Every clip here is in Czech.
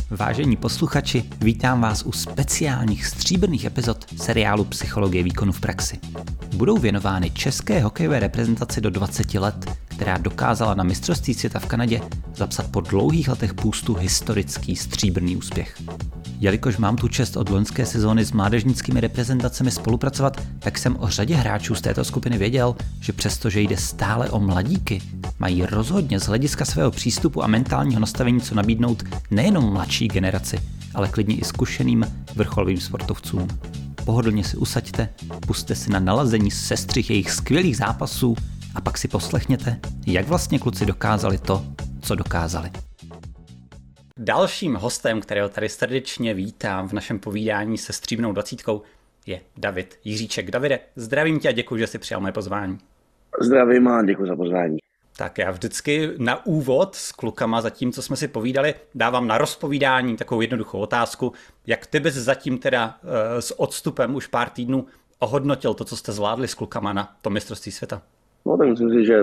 Vážení posluchači, vítám vás u speciálních stříbrných epizod seriálu Psychologie výkonu v praxi. Budou věnovány české hokejové reprezentaci do 20 let, která dokázala na mistrovství světa v Kanadě zapsat po dlouhých letech půstu historický stříbrný úspěch. Jelikož mám tu čest od loňské sezóny s mládežnickými reprezentacemi spolupracovat, tak jsem o řadě hráčů z této skupiny věděl, že přestože jde stále o mladíky, mají rozhodně z hlediska svého přístupu a mentálního nastavení co nabídnout nejenom mladší generaci, ale klidně i zkušeným vrcholovým sportovcům. Pohodlně si usaďte, pusťte si na nalazení sestřih jejich skvělých zápasů a pak si poslechněte, jak vlastně kluci dokázali to, co dokázali. Dalším hostem, kterého tady srdečně vítám v našem povídání se stříbrnou 20, je David Jiříček. Davide, zdravím tě a děkuji, že jsi přijal moje pozvání. Zdravím a děkuji za pozvání. Tak já vždycky na úvod s klukama za tím, co jsme si povídali, dávám na rozpovídání takovou jednoduchou otázku. Jak ty bys zatím teda s odstupem už pár týdnů ohodnotil to, co jste zvládli s klukama na tom mistrovství světa? No tak myslím si,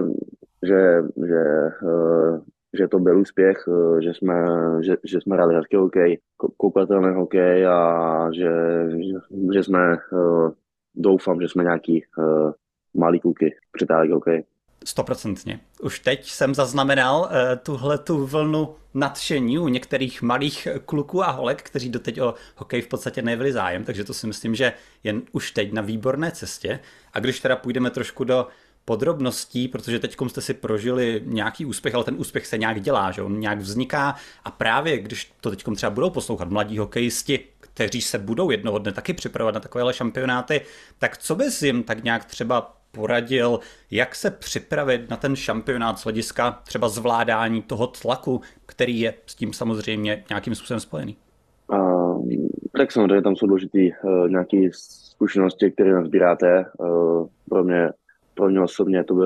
že to byl úspěch, že jsme hráli hezký hokej, koukatelný hokej a že jsme, doufám, že jsme nějaký malý kluky přitáhli hokej. 100%. Už teď jsem zaznamenal tuhletu vlnu nadšení u některých malých kluků a holek, kteří doteď o hokej v podstatě nejevili zájem, takže to si myslím, že je už teď na výborné cestě. A když teda půjdeme trošku do podrobností, protože teďkom jste si prožili nějaký úspěch, ale ten úspěch se nějak dělá, že on nějak vzniká a právě když to teďkom třeba budou poslouchat mladí hokejisti, kteří se budou jednoho dne taky připravovat na takovéhle šampionáty, tak co bys jim tak nějak třeba poradil, jak se připravit na ten šampionát z hlediska třeba zvládání toho tlaku, který je s tím samozřejmě nějakým způsobem spojený? Tak samozřejmě tam jsou důležité nějaké zkušenosti, které nazbíráte. Pro mě osobně to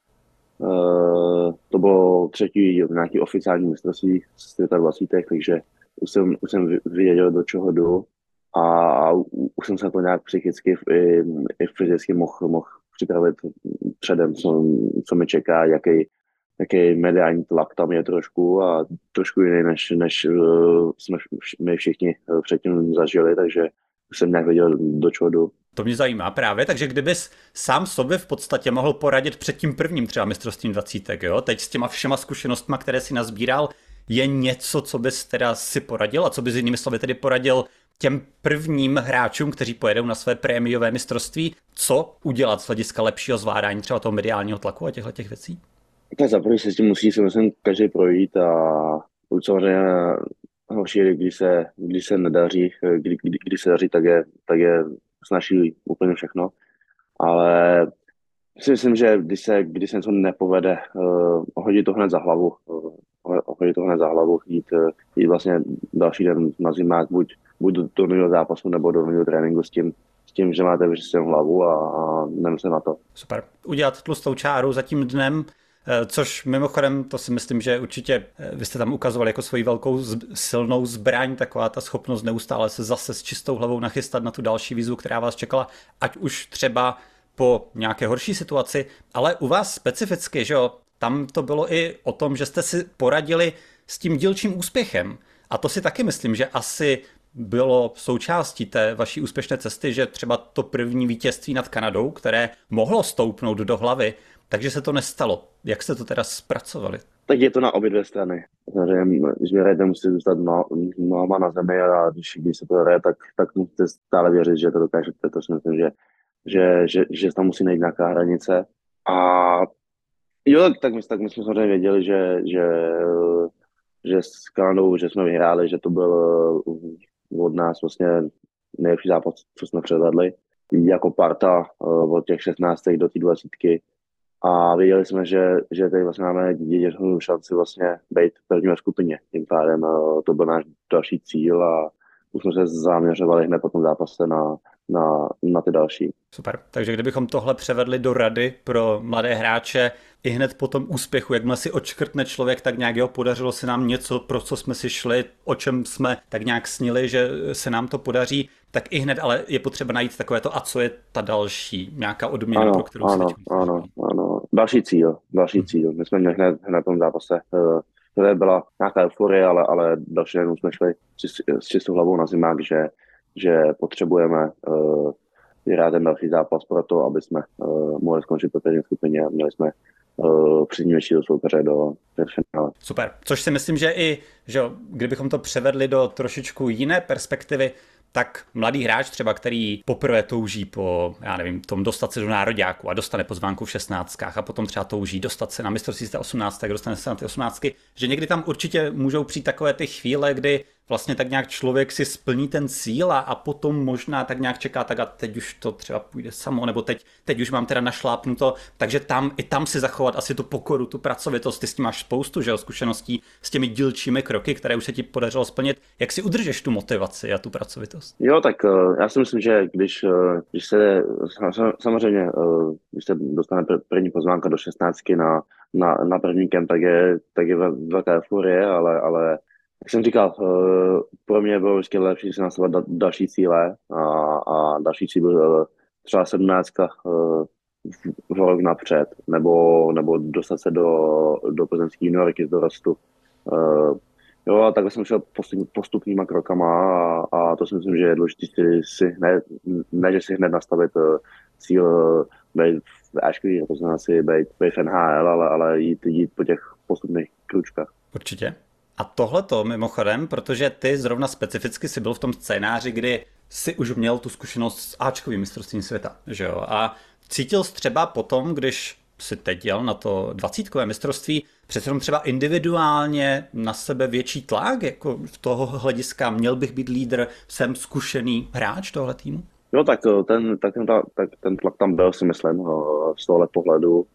bylo třetí nějaký oficiální mistrovství světa 20, takže už jsem věděl, do čeho jdu a už jsem se to nějak psychicky i fyzicky mohl připravit předem, co mi čeká, jaký mediální tlak tam je trošku a trošku jiný, než jsme my všichni předtím zažili, takže už jsem nějak věděl, do čeho jdu. To mě zajímá právě, takže kdybys sám sobě v podstatě mohl poradit před tím prvním třeba mistrovstvím 20, jo? Teď s těma všema zkušenostma, které si nazbíral, je něco, co bys teda si poradil a co bys jinými slovy tedy poradil těm prvním hráčům, kteří pojedou na své prémiové mistrovství, co udělat z hlediska lepšího zvládání třeba toho mediálního tlaku a těchto věcí? Tak za první se s tím musí každý projít a samozřejmě horší, když se nedaří, když se daří, tak je snaží úplně všechno, ale si myslím, že když se něco nepovede, hodit to hned za hlavu, jít vlastně další den na zimák, buď do nového zápasu nebo do nového tréninku s tím, že máte vyčistěnou hlavu a nemyslet na to. Super. Udělat tlustou čáru za tím dnem, což mimochodem, to si myslím, že určitě vy jste tam ukazovali jako svoji velkou silnou zbraň, taková ta schopnost neustále se zase s čistou hlavou nachystat na tu další výzvu, která vás čekala, ať už třeba po nějaké horší situaci, ale u vás specificky, že jo, tam to bylo i o tom, že jste si poradili s tím dílčím úspěchem. A to si taky myslím, že asi bylo součástí té vaší úspěšné cesty, že třeba to první vítězství nad Kanadou, které mohlo stoupnout do hlavy, takže se to nestalo. Jak jste to teda zpracovali? Tak je to na obě dvě strany. Když hrajete, musíte zůstat nohama na zemi a když se to hraje, tak musíte stále věřit, že to dokážete. To si myslím, že tam musí najít nějaká hranice. A jo, tak my jsme samozřejmě věděli, že s Kanadou, že jsme vyhráli, že to byl od nás vlastně nejlepší zápas, co jsme předvedli. Jako parta od těch 16 do té 20. A věděli jsme, že tady vlastně máme jedinečnou šanci vlastně být první ve skupině. Tím pádem to byl náš další cíl a už jsme se zaměřovali hned po tom zápase na ty další. Super. Takže kdybychom tohle převedli do rady pro mladé hráče, i hned po tom úspěchu, jakmile si odškrtne člověk, tak nějak jo, podařilo se nám něco, pro co jsme si šli, o čem jsme tak nějak snili, že se nám to podaří, tak i hned, ale je potřeba najít takové to, a co je ta další, nějaká odměna, pro kterou se Ano. Další cíl. My jsme měli hned v tom zápase které byla nějaká euforie, ale další jednou jsme šli s čistou hlavou na zimák, že potřebujeme vyhrát ten další zápas pro to, aby jsme mohli skončit po té skupině a měli jsme příznivějšího soupeře do finále. Super, což si myslím, že i, že kdybychom to převedli do trošičku jiné perspektivy, tak mladý hráč třeba, který poprvé touží po, já nevím, tom dostat se do nároďáku a dostane pozvánku v 16 a potom třeba touží dostat se na mistrovství 18, tak dostane se na ty 18, že někdy tam určitě můžou přijít takové ty chvíle, kdy vlastně tak nějak člověk si splní ten cíl a potom možná tak nějak čeká, tak a teď už to třeba půjde samo, nebo teď už mám teda našlápnuto, takže tam si zachovat asi tu pokoru, tu pracovitost, ty s tím máš spoustu, že jo, zkušeností s těmi dílčími kroky, které už se ti podařilo splnit. Jak si udržeš tu motivaci a tu pracovitost? Jo, tak já si myslím, že když se samozřejmě, když se dostane první pozvánka do 16 na první kemp, tak je velká euforie, ale jak jsem říkal, pro mě bylo vždycky lepší si nastavovat další cíle a další cíl byl třeba 17 v rok napřed, nebo dostat se do plzeňské juniorky z dorostu. Jo, a takhle jsem šel postupnýma krokama a to si myslím, že je důležité že si hned nastavit cíl být v Aškový reprezentaci, být v NHL, ale jít po těch postupných kručkách. Určitě. A tohleto mimochodem, protože ty zrovna specificky si byl v tom scénáři, kdy si už měl tu zkušenost s Ačkovým mistrovstvím světa, že jo? A cítil jsi třeba potom, když si teď jel na to 20. mistrovství, přece jenom třeba individuálně na sebe větší tlak, jako v toho hlediska měl bych být lídr, jsem zkušený hráč tohle týmu? Jo, tak ten tlak tam byl, si myslím, z tohle pohledu,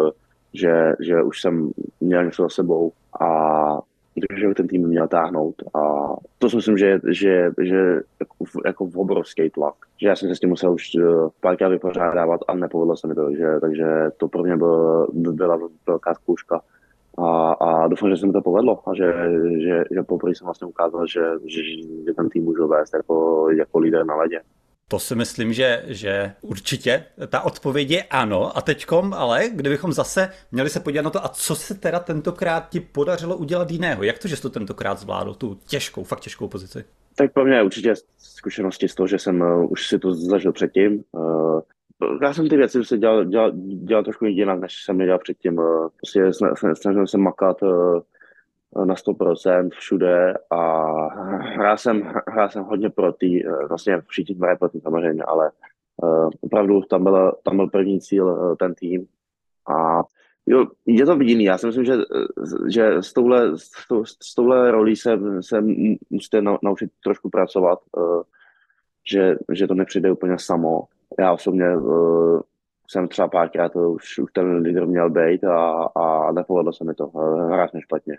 že už jsem měl něco za sebou a že ten tým měl táhnout a to si myslím, že jako obrovský tlak. Že já jsem se s tím musel už párkrát vypořádávat a nepovedlo se mi to, takže to pro mě byla velká zkouška a doufám, že se mi to povedlo a že poprvé jsem vlastně ukázal, že ten tým můžu vést jako líder na ledě. To si myslím, že určitě ta odpověď je ano. A teďkom, ale kdybychom zase měli se podívat na to, a co se teda tentokrát ti podařilo udělat jiného? Jak to, že jsi to tentokrát zvládl, tu fakt těžkou pozici? Tak pro mě je určitě zkušenosti z toho, že jsem už si to zažil předtím. Já jsem ty věci se dělal trošku jinak, než jsem je dělal předtím. Prostě snažil jsem makat na 100% všude a hrál jsem hodně pro vlastně všichni hrají pro samozřejmě, ale opravdu tam byl první cíl ten tým a jo, je to jiný. Já si myslím, že s touhle rolí se musíte naučit trošku pracovat, že to nepřijde úplně samo. Já osobně jsem třeba párkrát už ten lídr měl být a nepovedlo se mi to. Hrát špatně.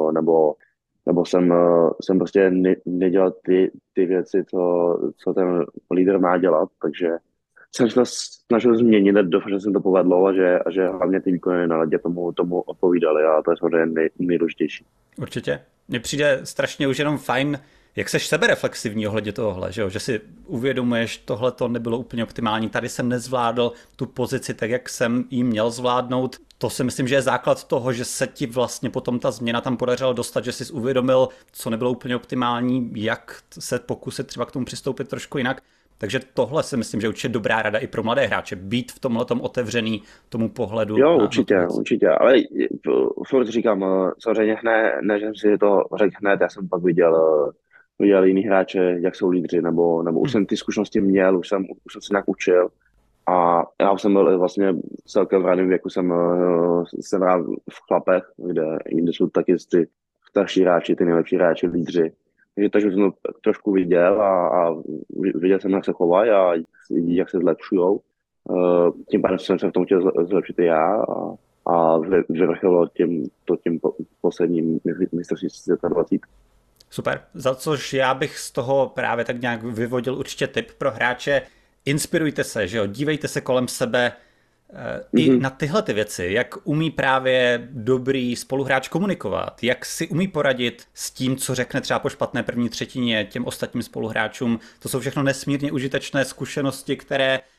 Nebo jsem prostě nedělal ty věci, co ten lídr má dělat, takže jsem se snažil změnit, doufám, že jsem to povedlo a že hlavně ty výkony na ledě tomu odpovídali a to je samozřejmě nejdůležitější. Určitě. Mně přijde strašně už jenom fajn, jak seš sebereflexivní ohledně tohohle, že si uvědomuješ, tohle to nebylo úplně optimální, tady jsem nezvládl tu pozici tak, jak jsem ji měl zvládnout. To si myslím, že je základ toho, že se ti vlastně potom ta změna tam podařila dostat, že jsi uvědomil, co nebylo úplně optimální, jak se pokusit třeba k tomu přistoupit trošku jinak. Takže tohle si myslím, že určitě dobrá rada i pro mladé hráče, být v tomhletom otevřený tomu pohledu. Jo, určitě, ale furt říkám, samozřejmě ne, že jsem si to řekl hned, já jsem pak viděl jiný hráče, jak jsou lídři, nebo už jsem ty zkušenosti měl, už jsem se nějak učil a já jsem byl vlastně celkem v raném věku, jsem hrál v chlapech, kde jsou taky ty starší hráči, ty nejlepší hráči, lídři. Takže jsem to trošku viděl a viděl jsem, jak se chovají a jak se zlepšujou. Tím pádem jsem se v tom chtěl zlepšit i já a vyvrcholilo tím posledním mistrovství 20. Super, za což já bych z toho právě tak nějak vyvodil určitě tip pro hráče. Inspirujte se, že jo, dívejte se kolem sebe i na tyhle ty věci, jak umí právě dobrý spoluhráč komunikovat, jak si umí poradit s tím, co řekne třeba po špatné první třetině těm ostatním spoluhráčům. To jsou všechno nesmírně užitečné zkušenosti, které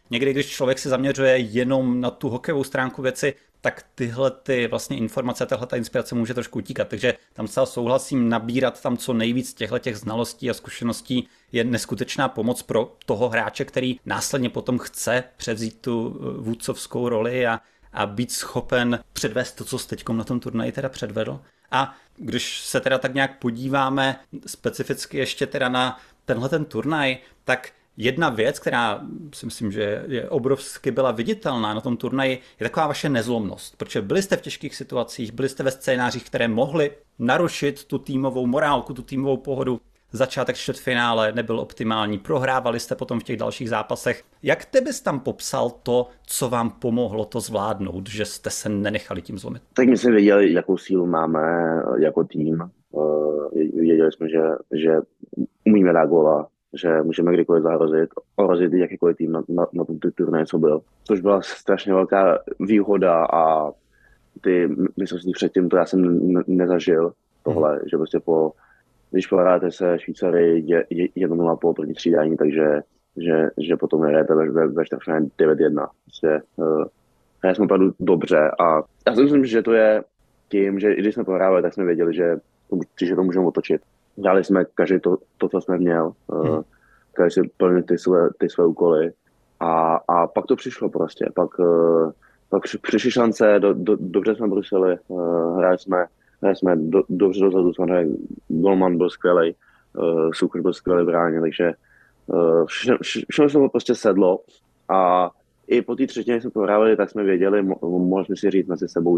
někdy, když člověk se zaměřuje jenom na tu hokejovou stránku věci, tak tyhle ty vlastně informace, tahle ta inspirace může trošku utíkat. Takže tam se souhlasím, nabírat tam co nejvíc těch znalostí a zkušeností je neskutečná pomoc pro toho hráče, který následně potom chce převzít tu vůdcovskou roli a být schopen předvést to, co s teďkom na tom turnaji teda předvedl. A když se teda tak nějak podíváme specificky ještě teda na tenhle ten turnaj, tak jedna věc, která si myslím, že je obrovsky byla viditelná na tom turnaji, je taková vaše nezlomnost. Protože byli jste v těžkých situacích, byli jste ve scénářích, které mohly narušit tu týmovou morálku, tu týmovou pohodu. Začátek čtvrtfinále nebyl optimální, prohrávali jste potom v těch dalších zápasech. Jak ty bys tam popsal to, co vám pomohlo to zvládnout, že jste se nenechali tím zlomit? Tak my jsme věděli, jakou sílu máme jako tým. Věděli jsme, že umíme reagovat, že můžeme kdykoliv ohrozit jakýkoliv tým na tom turnaji, co byl. Což byla strašně velká výhoda a myslím si předtím, to já jsem nezažil tohle, že prostě když pohráte se Švýcary 1-0 po první střídání, takže potom hrajete ve čtvrtfinále 9-1. Prostě, hráli jsme opravdu dobře a já si myslím, že to je tím, že i když jsme prohrávali, tak jsme věděli, že to můžeme otočit. Dělali jsme každý to co jsme měl, každý si plnil ty své úkoly a pak to přišlo prostě. Pak přišly šance, dobře jsme brusili, hráli jsme dobře dozadu, samozřejmě golman byl skvělej, Suchr byl skvělý bráně, takže všechno se prostě sedlo a i po té třetině jsme prohrávali, tak jsme věděli, mohli jsme si říct mezi sebou,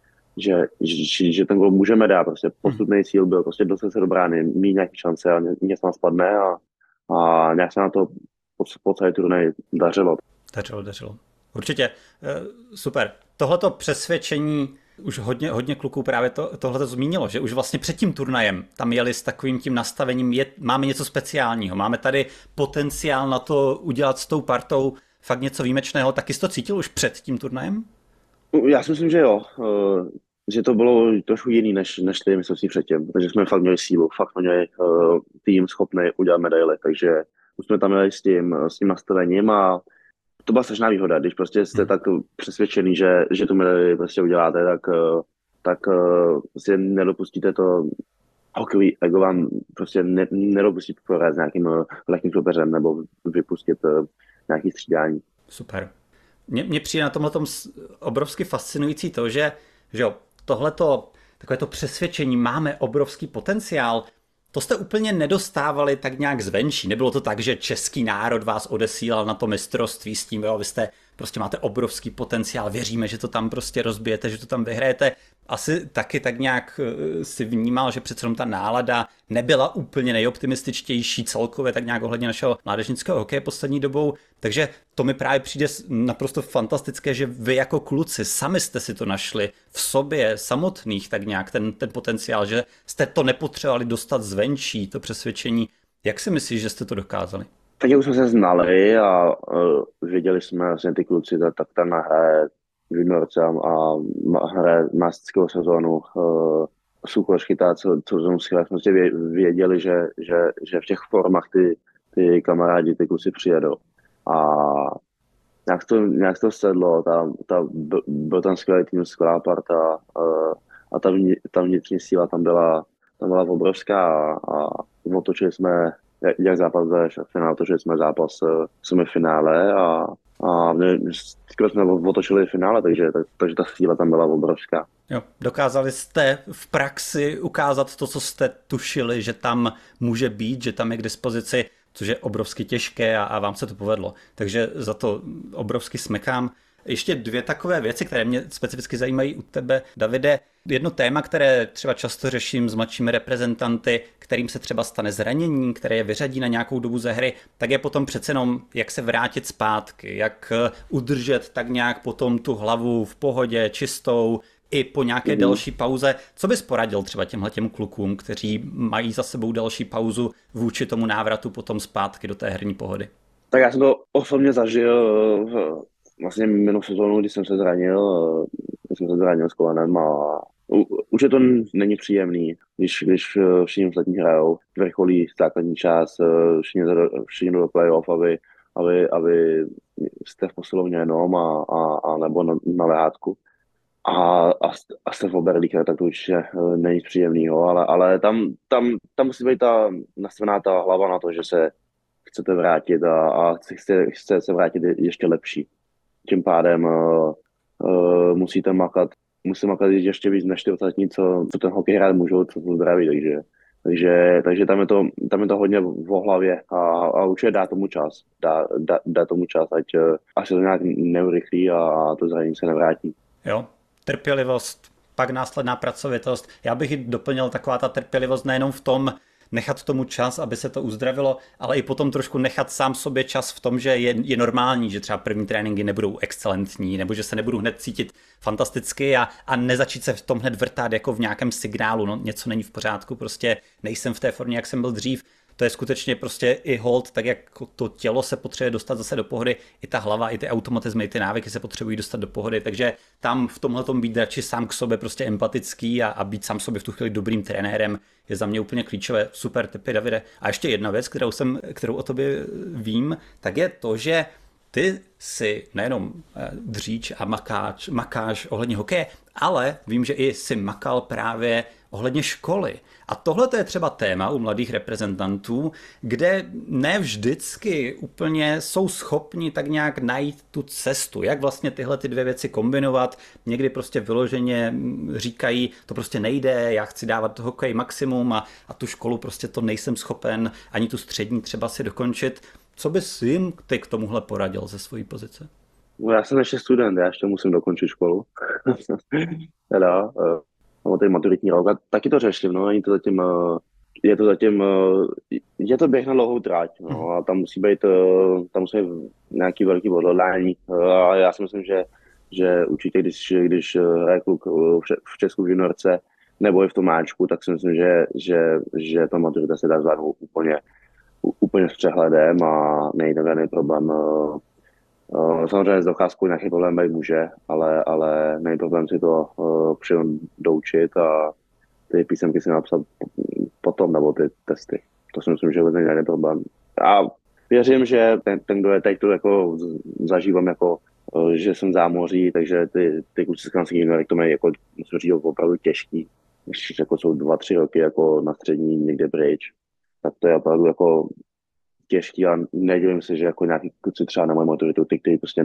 že ten gol můžeme dát, prostě postupný cíl byl, prostě dostat se do brány, mít nějaké šance a něco nám spadne a nějak se na to po celé turnaj dařilo. Dařilo. Určitě, super. Tohleto přesvědčení už hodně kluků právě tohleto zmínilo, že už vlastně před tím turnajem tam jeli s takovým tím nastavením, máme něco speciálního, máme tady potenciál na to udělat s tou partou fakt něco výjimečného. Taky jsi to cítil už před tím turnajem? Já si myslím, že jo. Že to bylo trošku jiný než ty mistrovství předtím, protože jsme fakt měli sílu, fakt měli tým schopný udělat medaile, takže už jsme tam měli s tím nastavením a to byla strašná výhoda, když prostě jste tak přesvědčený, že tu medaili prostě uděláte, tak prostě nedopustíte to hokejový ego vám prostě nedopustit prohrát s nějakým lehkým soupeřem nebo vypustit nějaký střídání. Super. Mně přijde na tomhletom obrovsky fascinující to, že jo, tohleto, takové to přesvědčení, máme obrovský potenciál, to jste úplně nedostávali tak nějak zvenčí. Nebylo to tak, že český národ vás odesílal na to mistrovství s tím, jo, vy jste prostě máte obrovský potenciál, věříme, že to tam prostě rozbijete, že to tam vyhrajete. Asi taky tak nějak si vnímal, že přece ta nálada nebyla úplně nejoptimističtější celkově tak nějak ohledně našeho mládežnického hokeje poslední dobou, takže to mi právě přijde naprosto fantastické, že vy jako kluci sami jste si to našli v sobě samotných tak nějak ten potenciál, že jste to nepotřebovali dostat zvenčí, to přesvědčení. Jak si myslíš, že jste to dokázali? Tak už jsme se znali a věděli jsme, že ty kluci tak tam nahraje juniorcem a hraje másteckou sezónu. Suchr chytá co jsme prostě věděli, že v těch formách ty kamarádi, ty kluci přijedou. A nějak to sedlo, byl tam skvělý tým, skvělá parta a ta vnitřní síla tam byla obrovská a otočili jsme jak zápas ve finále, otočili jsme zápas v semifinále a skvěle jsme otočili finále, takže ta síla tam byla obrovská. Jo, dokázali jste v praxi ukázat to, co jste tušili, že tam může být, že tam je k dispozici, což je obrovsky těžké a vám se to povedlo. Takže za to obrovsky smekám. Ještě dvě takové věci, které mě specificky zajímají u tebe, Davide. Jedno téma, které třeba často řeším s mladšími reprezentanty, kterým se třeba stane zranění, které je vyřadí na nějakou dobu ze hry, tak je potom přece jenom, jak se vrátit zpátky, jak udržet tak nějak potom tu hlavu v pohodě, čistou, i po nějaké delší pauze. Co bys poradil třeba těmhletěm klukům, kteří mají za sebou delší pauzu vůči tomu návratu potom zpátky do té herní pohody? Tak já jsem to osobně zažil vlastně minulou sezónu, když jsem se zranil s kolenem a už to není příjemný, když všichni ostatní hrajou, vrcholí základní čas, všichni jdou do playoff, aby aby jste v posilovně jenom a nebo na lehátku. A jste v oberlíkách, tak to určitě není nic příjemného, ale tam musí být ta nastavená ta hlava na to, že se chcete vrátit a chce se vrátit ještě lepší. Tím pádem musí makat ještě víc než ty ostatní, co ten hokej hrát můžou, co jsou zdraví, takže tam je to hodně v hlavě a určitě dá tomu čas, dá tomu čas, až se to nějak neurychlí a to zranění se nevrátí. Jo, trpělivost, pak následná pracovitost. Já bych ji doplnil, taková ta trpělivost nejenom v tom, nechat tomu čas, aby se to uzdravilo, ale i potom trošku nechat sám sobě čas v tom, že je normální, že třeba první tréninky nebudou excelentní, nebo že se nebudu hned cítit fantasticky a nezačít se v tom hned vrtat jako v nějakém signálu, no něco není v pořádku, prostě nejsem v té formě, jak jsem byl dřív. To je skutečně prostě i hold, tak jak to tělo se potřebuje dostat zase do pohody, i ta hlava, i ty automatizmy, i ty návyky se potřebují dostat do pohody, takže tam v tomhletom být radši sám k sobě prostě empatický a být sám sobě v tu chvíli dobrým trenérem je za mě úplně klíčové. Super tipy, Davide. A ještě jedna věc, kterou o tobě vím, tak je to, že ty si nejenom dříč a makáš ohledně hokeje, ale vím, že i si makal právě ohledně školy. A tohle je třeba téma u mladých reprezentantů, kde ne vždycky úplně jsou schopni tak nějak najít tu cestu, jak vlastně tyhle ty dvě věci kombinovat. Někdy prostě vyloženě říkají, to prostě nejde, já chci dávat hokej maximum a tu školu prostě to nejsem schopen, ani tu střední třeba si dokončit. Co bys jim ty k tomuhle poradil ze své pozice? No, já jsem ještě student, já ještě musím dokončit školu. Teda, mám tady maturitní rok a taky to řeším, no, je to běh na dlouhou tráť, no, a tam musí být nějaký velký odhodlání. A já si myslím, že určitě, když hraje kluk v Česku v juniorce nebo i v tom máčku, tak si myslím, že ta maturita se dá zvládnout úplně s přehledem a nejde žádný problém. Samozřejmě s docházkou nějaký problém být může, ale není problém si to předem doučit a ty písemky si napsat potom, nebo ty testy. To si myslím, že vůbec není problém. A věřím, že ten kdo je teď to jako zažívám, jako, že jsem zámoří, takže ty kluci z kanských juniory to mají jako, musím říct, opravdu těžký. Když jako jsou 2-3 roky jako na střední někde pryč, tak to je opravdu jako těžký a nedivím se, že jako nějaký kluci třeba na moji maturitu, ty, kteří prostě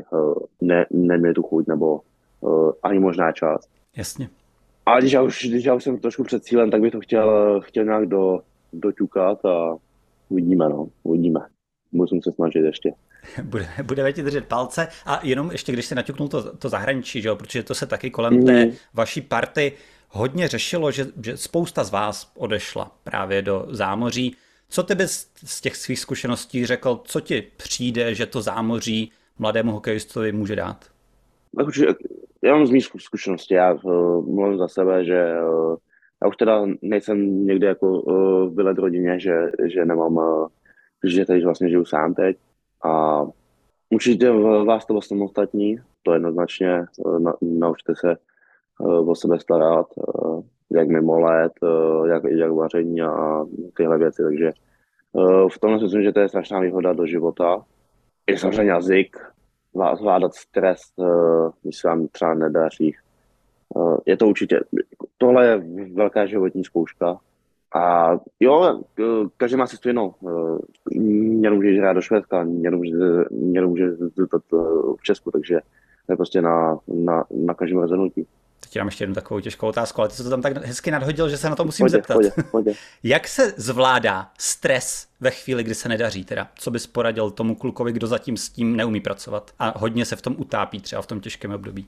neměli tu chuť nebo ani možná čas. Jasně. A když já už jsem trošku před cílem, tak bych to chtěl nějak doťukat a uvidíme. Musím se snažit ještě. Budeme ti držet palce a jenom ještě, když si naťuknul to zahraničí, že jo, protože to se taky kolem té vaší party hodně řešilo, že spousta z vás odešla právě do zámoří. Co ty bys z těch svých zkušeností řekl, co ti přijde, že to zámoří mladému hokejistovi může dát? Tak určitě, já mám z mých zkušeností, já mluvím za sebe, že já už teda nejsem někde jako vylet rodině, že nemám, že tady vlastně žiju sám teď a určitě vás to vlastně ostatní, to jednoznačně, naučte se o sebe starat, jak mimo let, jak vaření a tyhle věci, takže v tomhle si myslím, že to je strašná výhoda do života. Je samozřejmě jazyk, zvládat stres, když se vám třeba nedaří. Je to určitě, tohle je velká životní zkouška. A jo, každý má cestu jinou. Někdo může hrát do Švédska, někdo může zůstat v Česku, takže to je prostě na každém rozhodnutí. Teď mám ještě jednu takovou těžkou otázku, ale ty jsi to tam tak hezky nadhodil, že se na to musím zeptat. Pojď. Jak se zvládá stres ve chvíli, kdy se nedaří? Teda, co bys poradil tomu klukovi, kdo zatím s tím neumí pracovat a hodně se v tom utápí třeba v tom těžkém období?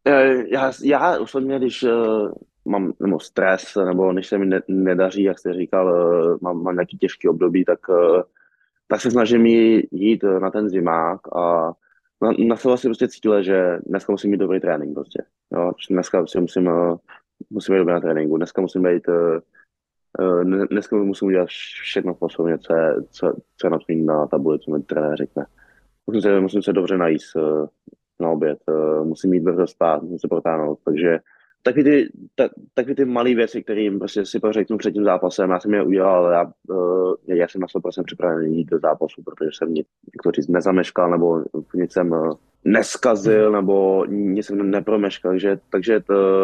Já osobně, když mám nebo stres, nebo když se mi nedaří, jak jste říkal, mám nějaký těžký období, tak se snažím jít na ten zimák a na sebe si prostě cítil, že dneska musím mít dobrý trénink prostě. Jo, dneska si musím být dobrý na tréninku, dneska musím udělat všechno posledně, co je například na tabuli, co mi trenér řekne. Musím se dobře najíst na oběd, musím mít brzo spát, musím se protáhnout, takže taky ty malé věci, které jim prostě si řeknu před tím zápasem, já jsem je udělal, já jsem na 100% připravený jít do zápasu, protože jsem nic, jak to říct, nezameškal, nebo nic jsem neskazil, nebo nic jsem nepromeškal, takže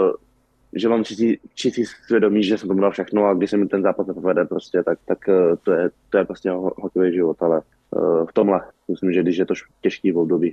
že mám čistý svědomí, že jsem to dal všechno a když se mi ten zápas nepovede prostě, tak to je prostě hokejový život, ale v tomhle myslím, že když je to těžký v období,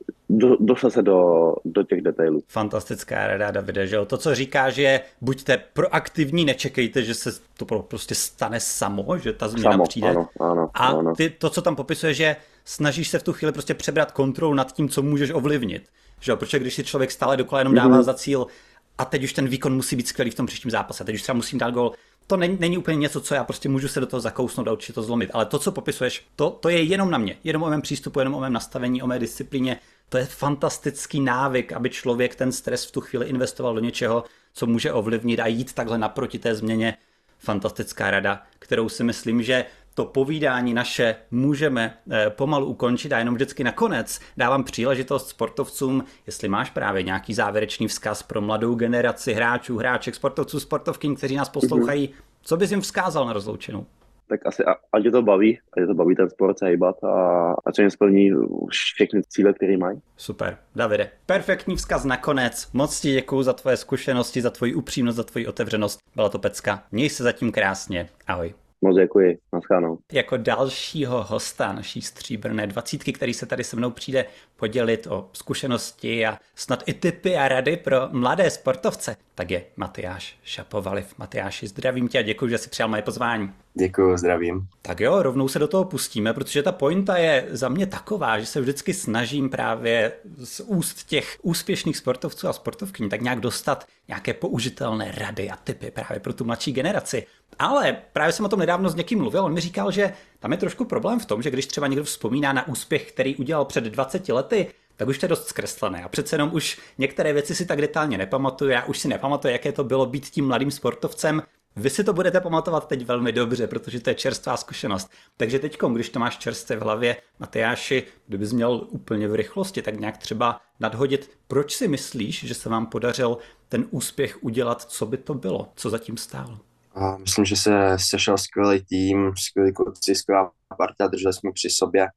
dostat se do těch detailů. Fantastická rada, Davide, že jo? To, co říkáš, je buďte proaktivní, nečekejte, že se to prostě stane samo, že ta změna přijde. Ano. Ty to, co tam popisuje, že snažíš se v tu chvíli prostě přebrat kontrolu nad tím, co můžeš ovlivnit. Že jo? Protože když si člověk stále dokola jenom dává za cíl a teď už ten výkon musí být skvělý v tom příštím zápase, teď už třeba musím dát gól, to není úplně něco, co já prostě můžu se do toho zakousnout a určitě to zlomit, ale to, co popisuješ, to je jenom na mě, jenom o mém přístupu, jenom o mém nastavení, o mé disciplíně. To je fantastický návyk, aby člověk ten stres v tu chvíli investoval do něčeho, co může ovlivnit a jít takhle naproti té změně. Fantastická rada, kterou si myslím, že to povídání naše můžeme pomalu ukončit a jenom vždycky nakonec dávám příležitost sportovcům, jestli máš právě nějaký závěrečný vzkaz pro mladou generaci hráčů, hráček, sportovců, sportovkyň, kteří nás poslouchají, co bys jim vzkázal na rozloučenou? Tak asi, ať je to baví ten sport se hejbat a co jim splní všechny cíle, které mají. Super, Davide, perfektní vzkaz nakonec. Moc ti děkuju za tvoje zkušenosti, za tvoji upřímnost, za tvoji otevřenost. Byla to pecka. Měj se zatím krásně. Ahoj. Moc děkuji, naschledanou. Jako dalšího hosta naší stříbrné 20, který se tady se mnou přijde podělit o zkušenosti a snad i tipy a rady pro mladé sportovce, tak je Matyáš Šapovaliv. Matyáši, zdravím tě a děkuji, že jsi přijal moje pozvání. Děkuji, zdravím. Tak jo, rovnou se do toho pustíme, protože ta pointa je za mě taková, že se vždycky snažím právě z úst těch úspěšných sportovců a sportovkyň tak nějak dostat nějaké použitelné rady a tipy právě pro tu mladší generaci. Ale právě jsem o tom nedávno s někým mluvil, on mi říkal, že tam je trošku problém v tom, že když třeba někdo vzpomíná na úspěch, který udělal před 20 lety, tak už to je dost zkreslené. A přece jenom už některé věci si tak detailně nepamatuju, já už si nepamatuju, jaké to bylo být tím mladým sportovcem. Vy si to budete pamatovat teď velmi dobře, protože to je čerstvá zkušenost. Takže teď, když to máš čerstvě v hlavě, Matyáši, kdybys měl úplně v rychlosti, tak nějak třeba nadhodit, proč si myslíš, že se vám podařil ten úspěch udělat, co by to bylo, co zatím stálo? Myslím, že se sešel skvělý tým, skvělý kluci, skvělá parta, drželi jsme při sobě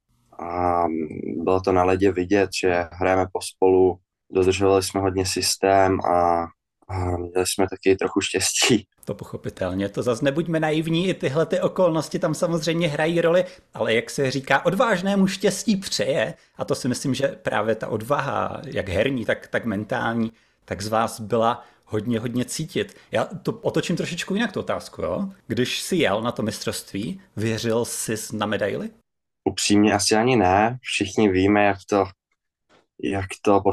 a bylo to na ledě vidět, že hrajeme pospolu, dodržovali jsme hodně systém a měli jsme taky trochu štěstí. To pochopitelně, to zase nebuďme naivní, i tyhle ty okolnosti tam samozřejmě hrají roli, ale jak se říká, odvážnému štěstí přeje a to si myslím, že právě ta odvaha, jak herní, tak mentální, tak z vás byla hodně cítit. Já to otočím trošičku jinak tu otázku, jo? Když jsi jel na to mistrovství, věřil jsi na medaili? Upřímně asi ani ne, všichni víme, jak to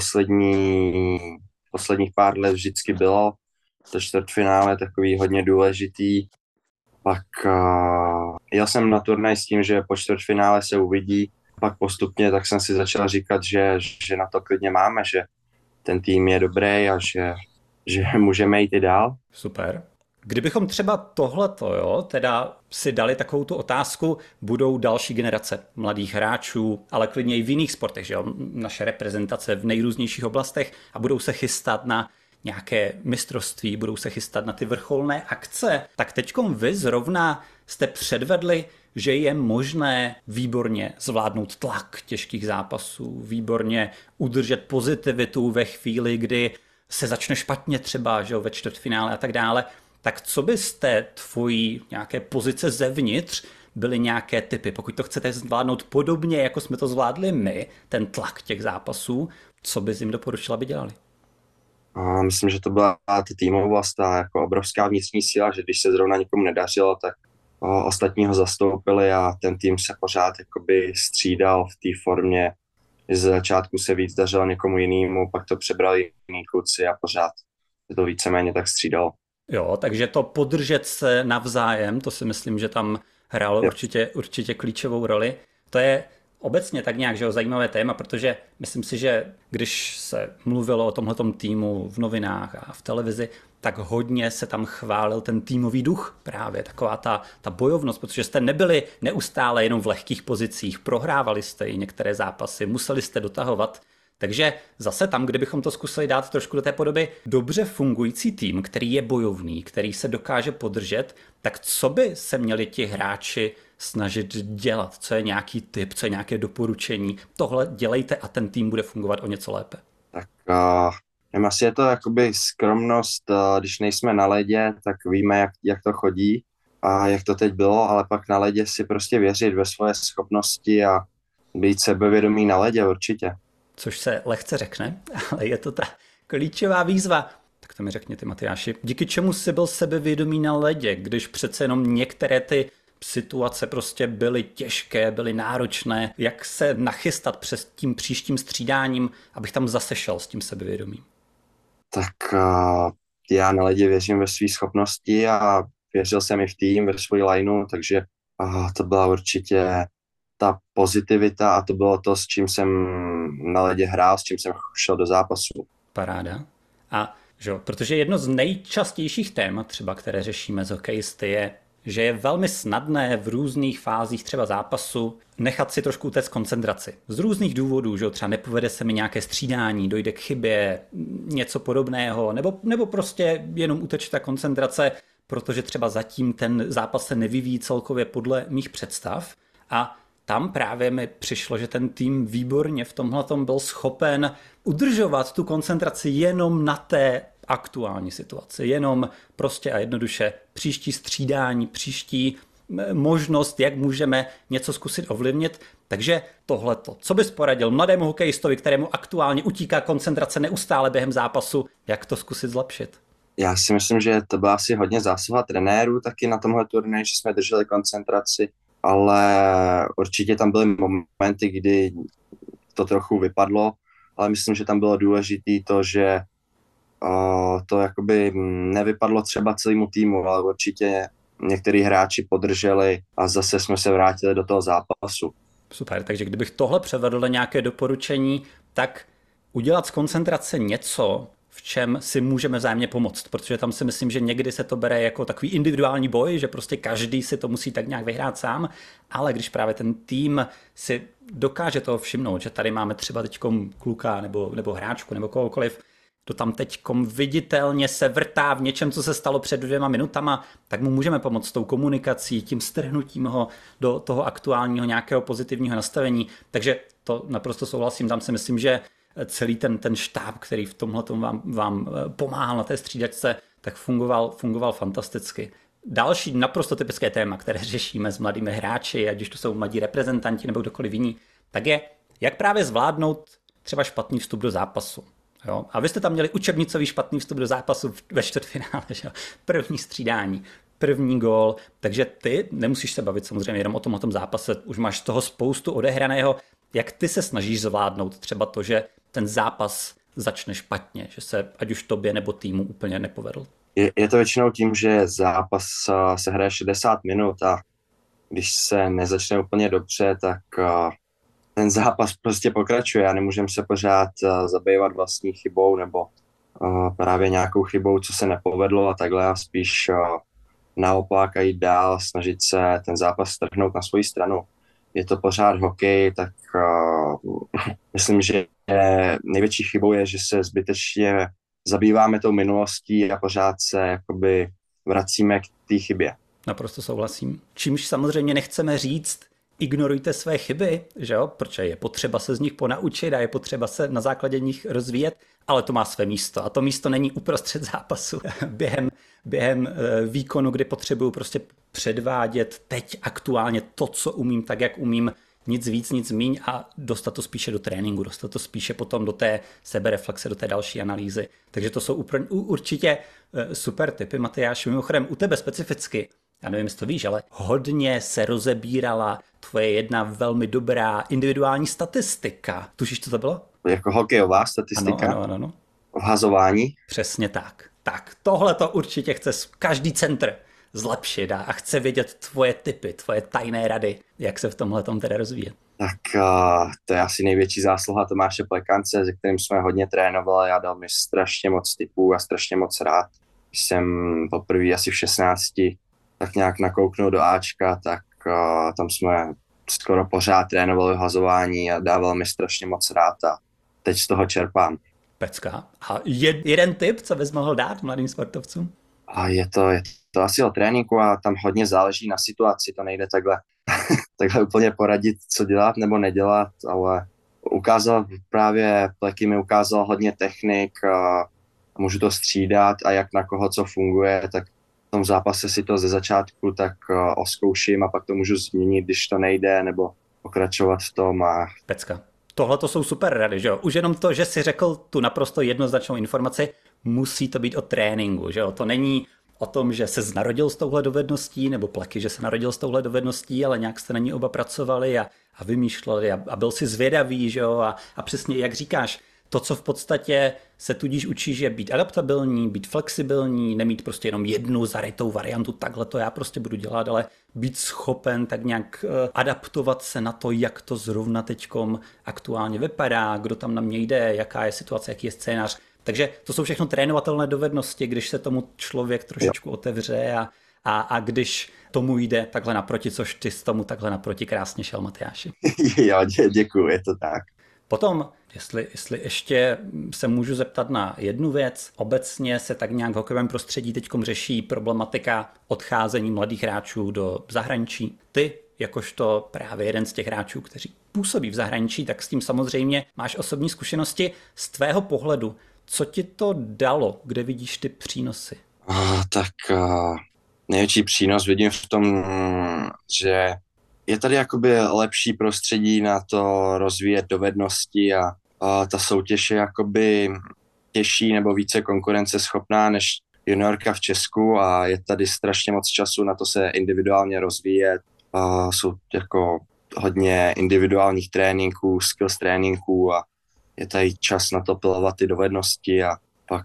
posledních pár let vždycky bylo. To čtvrtfinále je takový hodně důležitý. Pak jel jsem na turnaj s tím, že po čtvrtfinále se uvidí. Pak postupně tak jsem si začal říkat, že na to klidně máme, že ten tým je dobrý a že můžeme jít i dál. Super. Kdybychom třeba tohleto, jo, teda si dali takovou tu otázku, budou další generace mladých hráčů, ale klidně i v jiných sportech, že jo, naše reprezentace v nejrůznějších oblastech a budou se chystat na nějaké mistrovství, budou se chystat na ty vrcholné akce, tak teďkom vy zrovna jste předvedli, že je možné výborně zvládnout tlak těžkých zápasů, výborně udržet pozitivitu ve chvíli, kdy se začne špatně třeba, že jo, ve čtvrtfinále a tak dále. Tak co byste tvojí nějaké pozice zevnitř byly nějaké typy? Pokud to chcete zvládnout podobně, jako jsme to zvládli my, ten tlak těch zápasů, co bys jim doporučila, aby dělali? Myslím, že to byla ta týmovost a jako obrovská vnitřní síla, že když se zrovna někomu nedařilo, tak ostatní ho zastoupili a ten tým se pořád jakoby střídal v té formě. Z začátku se víc dařilo někomu jinému, pak to přebrali jiní kluci a pořád se to víceméně tak střídalo. Jo, takže to podržet se navzájem, to si myslím, že tam hrálo určitě klíčovou roli. To je obecně tak nějak, že jo, zajímavé téma, protože myslím si, že když se mluvilo o tomhletom týmu v novinách a v televizi, tak hodně se tam chválil ten týmový duch právě, taková ta bojovnost, protože jste nebyli neustále jenom v lehkých pozicích, prohrávali jste i některé zápasy, museli jste dotahovat, Takže zase tam, kdybychom to zkusili dát trošku do té podoby, dobře fungující tým, který je bojovný, který se dokáže podržet, tak co by se měli ti hráči snažit dělat? Co je nějaký tip, co je nějaké doporučení? Tohle dělejte a ten tým bude fungovat o něco lépe. Tak nevím, asi je to jakoby skromnost, když nejsme na ledě, tak víme, jak to chodí a jak to teď bylo, ale pak na ledě si prostě věřit ve svoje schopnosti a být sebevědomý na ledě určitě. Což se lehce řekne, ale je to ta klíčová výzva. Tak to mi řekni ty, Matyáši, díky čemu jsi byl sebevědomý na ledě, když přece jenom některé ty situace prostě byly těžké, byly náročné. Jak se nachystat přes tím příštím střídáním, abych tam zase šel s tím sebevědomím? Tak já na ledě věřím ve své schopnosti a věřil jsem i v tým, ve svůj lineu, takže to byla určitě ta pozitivita a to bylo to, s čím jsem na ledě hrál, s čím jsem šel do zápasu. Paráda. A protože jedno z nejčastějších témat, třeba které řešíme s hokejisty, je, že je velmi snadné v různých fázích třeba zápasu nechat si trošku utéct koncentraci. Z různých důvodů, že třeba nepovede se mi nějaké střídání, dojde k chybě, něco podobného, nebo prostě jenom uteče ta koncentrace, protože třeba zatím ten zápas se nevyvíjí celkově podle mých představ. A tam právě mi přišlo, že ten tým výborně v tomhletom byl schopen udržovat tu koncentraci jenom na té aktuální situaci, jenom prostě a jednoduše příští střídání, příští možnost, jak můžeme něco zkusit ovlivnit. Takže tohleto. Co bys poradil mladému hokejistovi, kterému aktuálně utíká koncentrace neustále během zápasu, jak to zkusit zlepšit? Já si myslím, že to byla asi hodně zásluha trenérů taky na tomhle turnaji, že jsme drželi koncentraci, ale určitě tam byly momenty, kdy to trochu vypadlo, ale myslím, že tam bylo důležité to, že to jakoby nevypadlo třeba celému týmu, ale určitě některý hráči podrželi a zase jsme se vrátili do toho zápasu. Super, takže kdybych tohle převedl na nějaké doporučení, tak udělat z koncentrace něco, v čem si můžeme vzájemně pomoct, protože tam si myslím, že někdy se to bere jako takový individuální boj, že prostě každý si to musí tak nějak vyhrát sám, ale když právě ten tým si dokáže toho všimnout, že tady máme třeba teďkom kluka nebo hráčku nebo kohokoliv, kdo tam teďkom viditelně se vrtá v něčem, co se stalo před 2 minutama, tak mu můžeme pomoct s tou komunikací, tím strhnutím ho do toho aktuálního nějakého pozitivního nastavení. Takže to naprosto souhlasím, tam si myslím, že celý ten štáb, který v tomhletom vám pomáhal na té střídačce, tak fungoval fantasticky. Další naprosto typické téma, které řešíme s mladými hráči, ať už to jsou mladí reprezentanti nebo kdokoliv jiný, tak je, jak právě zvládnout třeba špatný vstup do zápasu. Jo? A vy jste tam měli učebnicový špatný vstup do zápasu ve čtvrtfinále, že? První střídání, první gól, takže ty nemusíš se bavit samozřejmě jenom o tom zápase, už máš z toho spoustu odehraného. Jak ty se snažíš zvládnout třeba to, že ten zápas začne špatně, že se ať už tobě nebo týmu úplně nepovedl? Je to většinou tím, že zápas se hraje 60 minut a když se nezačne úplně dobře, tak ten zápas prostě pokračuje a nemůžeme se pořád zabývat vlastní chybou nebo právě nějakou chybou, co se nepovedlo a takhle a spíš naopak a jít dál, snažit se ten zápas strhnout na svoji stranu. Je to pořád hokej, tak myslím, že největší chybou je, že se zbytečně zabýváme tou minulostí a pořád se jakoby vracíme k té chybě. Naprosto souhlasím. Čímž samozřejmě nechceme říct, ignorujte své chyby, že jo? Protože je potřeba se z nich ponaučit a je potřeba se na základě nich rozvíjet, ale to má své místo. A to místo není uprostřed zápasu. Během výkonu, kdy potřebuju prostě předvádět teď aktuálně to, co umím, tak jak umím, nic víc, nic míň a dostat to spíše do tréninku, dostat to spíše potom do té sebereflexe, do té další analýzy. Takže to jsou určitě super tipy, Matyáš. Mimochodem, u tebe specificky, já nevím, jestli to víš, ale hodně se rozebírala tvoje jedna velmi dobrá individuální statistika. Tušíš, co to bylo? Jako hokejová statistika? Ano. Vhazování? Přesně tak. Tak, tohle to určitě chce každý centr zlepšit a chce vědět tvoje tipy, tvoje tajné rady, jak se v tomhletom teda rozvíjet. Tak to je asi největší zásluha Tomáše Plekance, se kterým jsme hodně trénovali a dal mi strašně moc tipů a strašně moc rád. Když jsem poprvé asi v 16 tak nějak nakouknul do Ačka, tak tam jsme skoro pořád trénovali vhazování a dával mi strašně moc rád a teď z toho čerpám. Pecka. A jeden tip, co bys mohl dát mladým sportovcům? A je to asi o tréninku a tam hodně záleží na situaci, to nejde takhle úplně poradit, co dělat nebo nedělat, ale Pleky mi ukázal hodně technik a můžu to střídat a jak na koho co funguje, tak v tom zápase si to ze začátku tak oskouším a pak to můžu změnit, když to nejde, nebo pokračovat v tom. Pecka. Tohle to jsou super rady, že jo? Už jenom to, že jsi řekl tu naprosto jednoznačnou informaci, musí to být o tréninku, že jo? To není o tom, že se narodil s touhle dovedností, nebo Pleky, že se narodil s touhle dovedností, ale nějak jste na ní oba pracovali a vymýšleli a byl si zvědavý, že jo? A přesně, jak říkáš, to, co v podstatě se tudíž učíš, je být adaptabilní, být flexibilní, nemít prostě jenom jednu zarytou variantu, takhle to já prostě budu dělat, ale být schopen tak nějak adaptovat se na to, jak to zrovna teďkom aktuálně vypadá, kdo tam na mě jde, jaká je situace, jaký je scénář. Takže to jsou všechno trénovatelné dovednosti, když se tomu člověk trošičku otevře a když tomu jde takhle naproti, což ty s tomu takhle naproti krásně šel, Matyáši. Jo, děkuju, je to tak. Potom, jestli ještě se můžu zeptat na jednu věc, obecně se tak nějak v hokejovém prostředí teďkom řeší problematika odcházení mladých hráčů do zahraničí. Ty, jakožto právě jeden z těch hráčů, kteří působí v zahraničí, tak s tím samozřejmě máš osobní zkušenosti. Z tvého pohledu, co ti to dalo, kde vidíš ty přínosy? Největší přínos vidím v tom, že je tady jakoby lepší prostředí na to rozvíjet dovednosti a ta soutěž je jakoby těžší nebo více konkurenceschopná než juniorka v Česku a je tady strašně moc času na to se individuálně rozvíjet. Jsou jako hodně individuálních tréninků, skills tréninků a je tady čas na to pilovat ty dovednosti a pak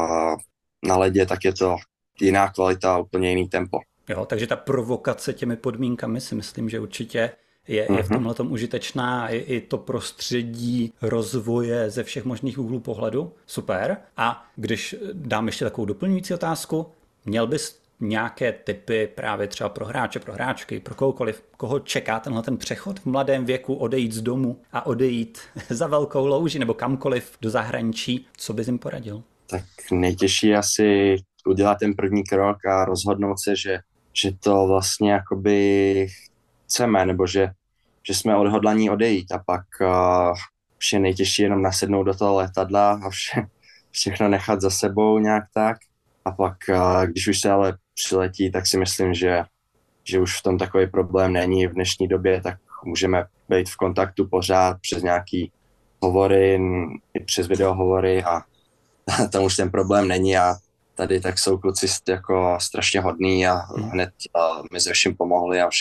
na ledě tak je to jiná kvalita a úplně jiný tempo. Jo, takže ta provokace těmi podmínkami si myslím, že určitě je v tomhletom užitečná i to prostředí rozvoje ze všech možných úhlů pohledu. Super. A když dám ještě takovou doplňující otázku, měl bys nějaké tipy právě třeba pro hráče, pro hráčky, pro kohokoliv, koho čeká tenhle ten přechod v mladém věku, odejít z domu a odejít za velkou louži nebo kamkoliv do zahraničí, co bys jim poradil? Tak nejtěžší asi udělat ten první krok a rozhodnout se, že to vlastně jakoby chceme, nebo že jsme odhodlaní odejít a pak už je nejtěžší jenom nasednout do toho letadla a všechno nechat za sebou nějak tak. A pak, když už se ale přiletí, tak si myslím, že už v tom takový problém není v dnešní době, tak můžeme být v kontaktu pořád přes nějaký hovory, i přes videohovory a tam už ten problém není a tady tak jsou kluci jako strašně hodný a hned mi se všem pomohli a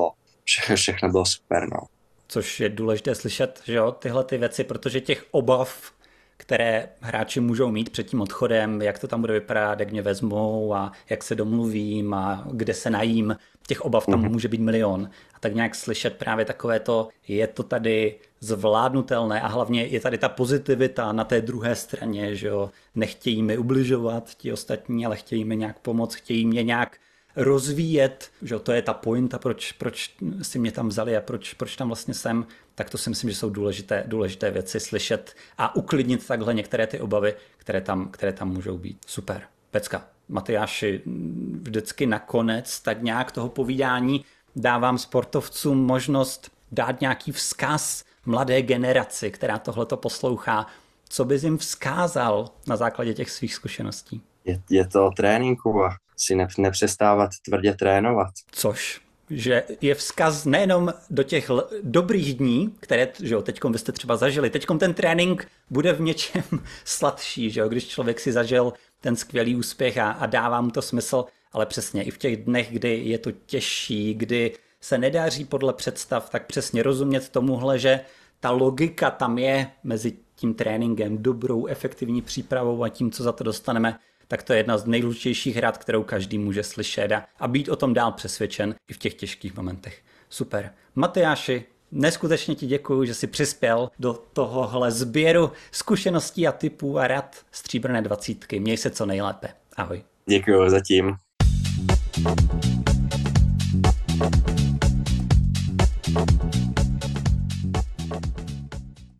všechno bylo super, no. Což je důležité slyšet, že jo, tyhle ty věci, protože těch obav, které hráči můžou mít před tím odchodem, jak to tam bude vypadat, jak mě vezmou a jak se domluvím a kde se najím, těch obav tam může být milion. A tak nějak slyšet právě takové to, je to tady zvládnutelné a hlavně je tady ta pozitivita na té druhé straně, že jo, nechtějí mi ubližovat ti ostatní, ale chtějí mi nějak pomoct, chtějí mě nějak rozvíjet, že to je ta pointa, proč si mě tam vzali a proč tam vlastně jsem, tak to si myslím, že jsou důležité věci slyšet a uklidnit takhle některé ty obavy, které tam můžou být. Super. Pecka. Matyáši, vždycky nakonec tak nějak toho povídání dávám sportovcům možnost dát nějaký vzkaz mladé generaci, která tohleto poslouchá. Co bys jim vzkázal na základě těch svých zkušeností? Je to o tréninku a si nepřestávat tvrdě trénovat. Což, že je vzkaz nejenom do těch dobrých dní, které, že jo, teďkom vy jste třeba zažili, teďkom ten trénink bude v něčem sladší, že jo, když člověk si zažil ten skvělý úspěch a dává mu to smysl, ale přesně i v těch dnech, kdy je to těžší, kdy se nedaří podle představ, tak přesně rozumět tomuhle, že ta logika tam je mezi tím tréninkem, dobrou, efektivní přípravou a tím, co za to dostaneme, tak to je jedna z nejdůležitějších rad, kterou každý může slyšet a být o tom dál přesvědčen i v těch těžkých momentech. Super. Matyáši, neskutečně ti děkuju, že jsi přispěl do tohohle sběru zkušeností a tipů a rad Stříbrné 20. Měj se co nejlépe. Ahoj. Děkuju zatím.